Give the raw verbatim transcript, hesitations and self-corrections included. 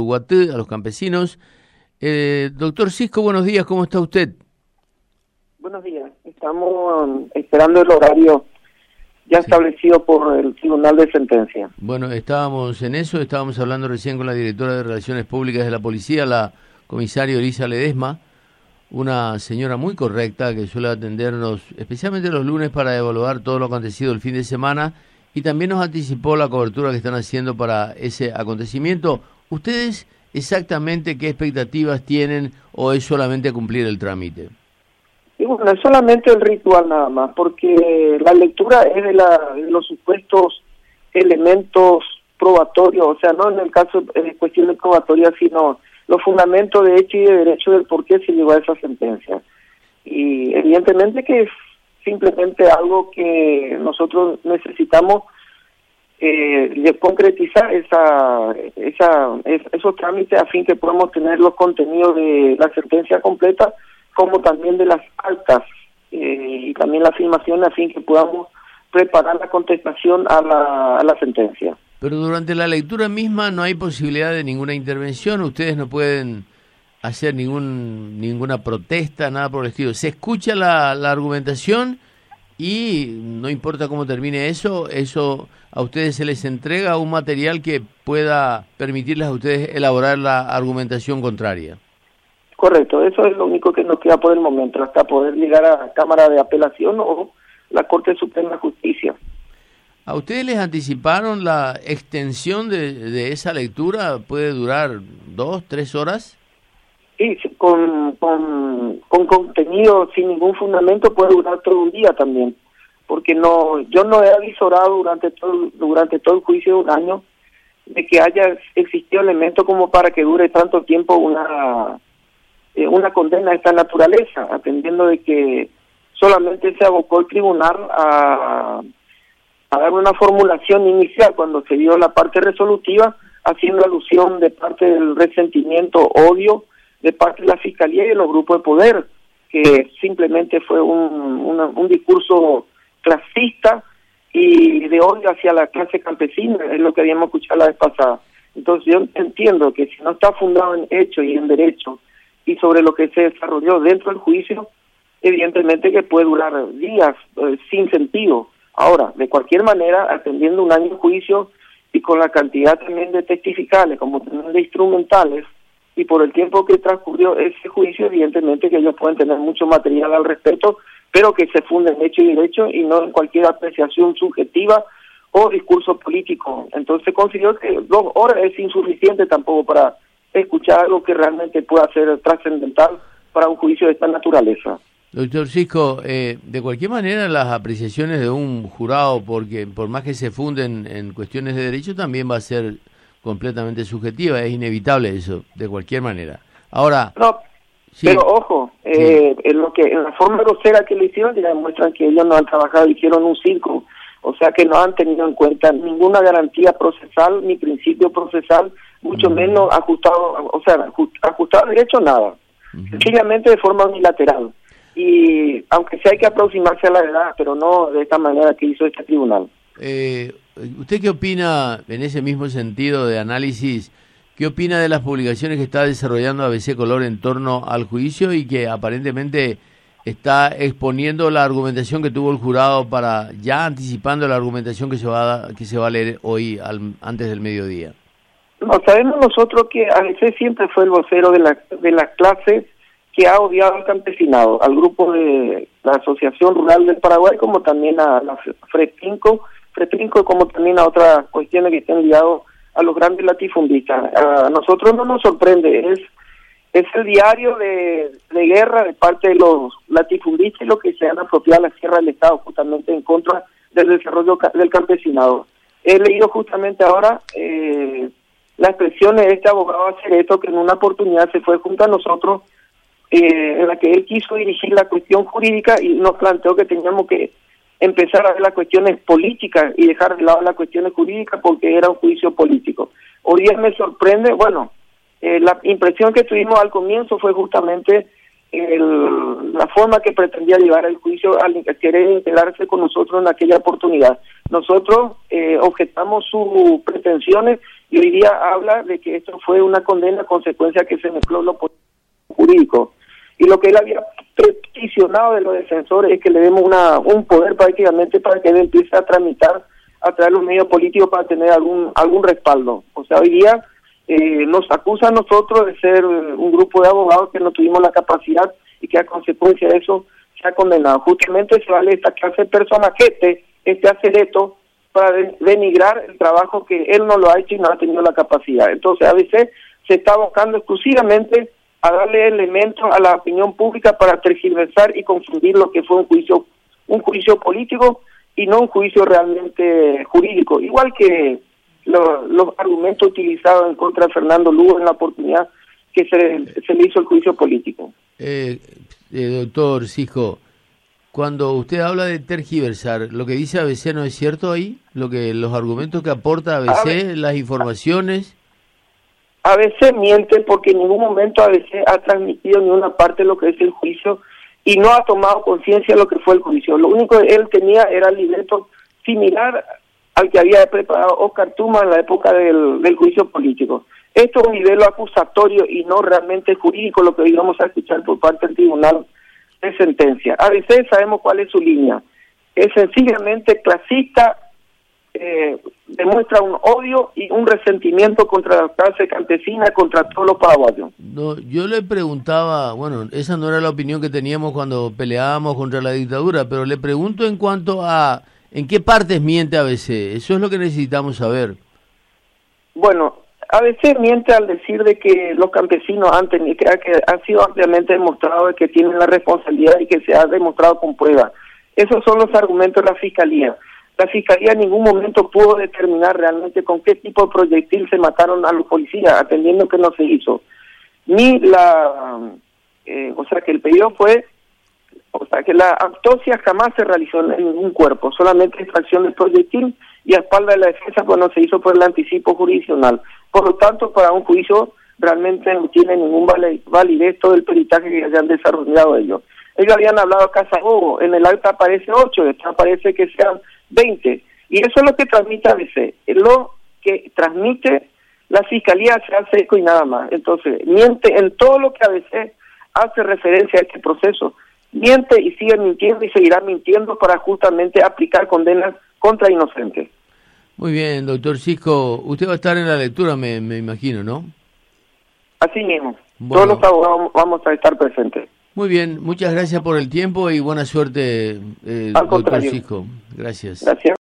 Guatí, a los campesinos. Eh, doctor Cisco, buenos días, ¿cómo está usted? Buenos días, estamos um, esperando el horario ya sí. establecido por el Tribunal de Sentencia. Bueno, estábamos en eso, estábamos hablando recién con la directora de Relaciones Públicas de la Policía, la comisaria Elisa Ledesma, una señora muy correcta que suele atendernos especialmente los lunes para evaluar todo lo acontecido el fin de semana, y también nos anticipó la cobertura que están haciendo para ese acontecimiento. ¿Ustedes exactamente qué expectativas tienen o es solamente cumplir el trámite? Y bueno, es solamente el ritual nada más, porque la lectura es de, la, de los supuestos elementos probatorios, o sea, no en el caso de cuestiones probatorias, sino los fundamentos de hecho y de derecho del por qué se llegó a esa sentencia. Y evidentemente que es simplemente algo que nosotros necesitamos eh, concretizar esa, esa, esos trámites a fin que podamos tener los contenidos de la sentencia completa, como también de las actas eh, y también la afirmación a fin que podamos preparar la contestación a la, a la sentencia. Pero durante la lectura misma no hay posibilidad de ninguna intervención, ustedes no pueden hacer ningún ninguna protesta, nada por el estilo. Se escucha la, la argumentación y no importa cómo termine eso, eso a ustedes se les entrega un material que pueda permitirles a ustedes elaborar la argumentación contraria. Correcto, eso es lo único que nos queda por el momento, hasta poder llegar a la Cámara de Apelación o la Corte Suprema de Justicia. ¿A ustedes les anticiparon la extensión de, de esa lectura? ¿Puede durar dos, tres horas? Sí, con, con, con contenido sin ningún fundamento puede durar todo un día también, porque no, yo no he avisorado durante todo, durante todo el juicio de un año de que haya existido elementos como para que dure tanto tiempo una... una condena de esta naturaleza, atendiendo de que solamente se abocó el tribunal a, a dar una formulación inicial cuando se dio la parte resolutiva, haciendo alusión de parte del resentimiento, odio, de parte de la Fiscalía y de los grupos de poder, que simplemente fue un, una, un discurso clasista y de odio hacia la clase campesina, es lo que habíamos escuchado la vez pasada. Entonces yo entiendo que si no está fundado en hecho y en derecho, y sobre lo que se desarrolló dentro del juicio, evidentemente que puede durar días eh, sin sentido. Ahora, de cualquier manera, atendiendo un año de juicio y con la cantidad también de testificales, como también de instrumentales, y por el tiempo que transcurrió ese juicio, evidentemente que ellos pueden tener mucho material al respecto, pero que se funde en hecho y derecho y no en cualquier apreciación subjetiva o discurso político. Entonces considero que dos horas es insuficiente tampoco para escuchar algo que realmente pueda ser trascendental para un juicio de esta naturaleza. Doctor Cisco, eh, de cualquier manera las apreciaciones de un jurado, porque por más que se funden en cuestiones de derecho, también va a ser completamente subjetiva, es inevitable eso, de cualquier manera. Ahora... No, sí, pero ojo, eh, sí. en lo que en la forma grosera que le hicieron, ya demuestran que ellos no han trabajado, hicieron un circo, o sea que no han tenido en cuenta ninguna garantía procesal, ni principio procesal, mucho uh-huh. menos ajustado, o sea, ajustado al derecho, nada. Uh-huh. Sencillamente de forma unilateral. Y aunque sea hay que aproximarse a la verdad, pero no de esta manera que hizo este tribunal. Eh, ¿Usted qué opina, en ese mismo sentido de análisis, qué opina de las publicaciones que está desarrollando A B C Color en torno al juicio y que aparentemente está exponiendo la argumentación que tuvo el jurado para, ya anticipando la argumentación que se va a, que se va a leer hoy al, antes del mediodía? No, sabemos nosotros que A B C siempre fue el vocero de la de las clases que ha odiado al campesinado, al grupo de la Asociación Rural del Paraguay, como también a la FREPINCO, FREPINCO como también a otras cuestiones que están ligadas a los grandes latifundistas. A nosotros no nos sorprende, es es el diario de, de guerra de parte de los latifundistas y lo que se han apropiado a la sierra del Estado, justamente en contra del desarrollo del campesinado. He leído justamente ahora eh, la expresión de este abogado Acereto, que en una oportunidad se fue junto a nosotros, eh, en la que él quiso dirigir la cuestión jurídica y nos planteó que teníamos que empezar a ver las cuestiones políticas y dejar de lado las cuestiones jurídicas porque era un juicio político. Hoy día me sorprende, bueno, eh, la impresión que tuvimos al comienzo fue justamente el, la forma que pretendía llevar el juicio al querer integrarse con nosotros en aquella oportunidad. Nosotros eh, objetamos sus pretensiones y hoy día habla de que esto fue una condena a consecuencia que se mezcló lo jurídico. Y lo que él había peticionado de los defensores es que le demos una un poder prácticamente para que él empiece a tramitar a través de los medios políticos para tener algún algún respaldo. O sea, hoy día eh, nos acusa a nosotros de ser un grupo de abogados que no tuvimos la capacidad y que a consecuencia de eso se ha condenado. Justamente se vale esta clase de personajete, este acereto, para denigrar el trabajo que él no lo ha hecho y no ha tenido la capacidad. Entonces, a veces se está buscando exclusivamente a darle elementos a la opinión pública para tergiversar y confundir lo que fue un juicio un juicio político y no un juicio realmente jurídico. Igual que lo, los argumentos utilizados en contra de Fernando Lugo en la oportunidad que se, se le hizo el juicio político. Eh, eh, doctor Cisco, cuando usted habla de tergiversar, ¿lo que dice A B C no es cierto ahí? Lo que los argumentos que aporta A B C, a las informaciones... A B C miente porque en ningún momento A B C ha transmitido ni una parte de lo que es el juicio y no ha tomado conciencia de lo que fue el juicio. Lo único que él tenía era el libreto similar al que había preparado Oscar Tuma en la época del, del juicio político. Esto es un nivel acusatorio y no realmente jurídico, lo que hoy vamos a escuchar por parte del tribunal de sentencia. A B C sabemos cuál es su línea. Es sencillamente clasista, Eh, demuestra un odio y un resentimiento contra la clase campesina, contra todos los paraguayos. No, yo le preguntaba, bueno, esa no era la opinión que teníamos cuando peleábamos contra la dictadura, pero le pregunto en cuanto a en qué partes miente A B C, eso es lo que necesitamos saber. Bueno, A B C miente al decir de que los campesinos han tenido, que, que ha sido ampliamente demostrado de que tienen la responsabilidad y que se ha demostrado con pruebas. Esos son los argumentos de la Fiscalía. La Fiscalía en ningún momento pudo determinar realmente con qué tipo de proyectil se mataron a los policías, atendiendo que no se hizo. Ni la... Eh, o sea, que el pedido fue... O sea, que la autopsia jamás se realizó en ningún cuerpo, solamente extracción del proyectil y a espalda de la defensa cuando se hizo por el anticipo jurisdiccional. Por lo tanto, para un juicio realmente no tiene ningún validez todo el peritaje que hayan desarrollado ellos. Ellos habían hablado a Casabobo, en el acta aparece ocho, en esta aparece que sean veinte, y eso es lo que transmite A B C, es lo que transmite la Fiscalía, se hace eco y nada más. Entonces, miente en todo lo que A B C hace referencia a este proceso, miente y sigue mintiendo y seguirá mintiendo para justamente aplicar condenas contra inocentes. Muy bien, doctor Cisco, usted va a estar en la lectura, me, me imagino, ¿no? Así mismo, bueno. Todos los abogados vamos a estar presentes. Muy bien, muchas gracias por el tiempo y buena suerte, eh, doctor Cisco. Gracias. Gracias.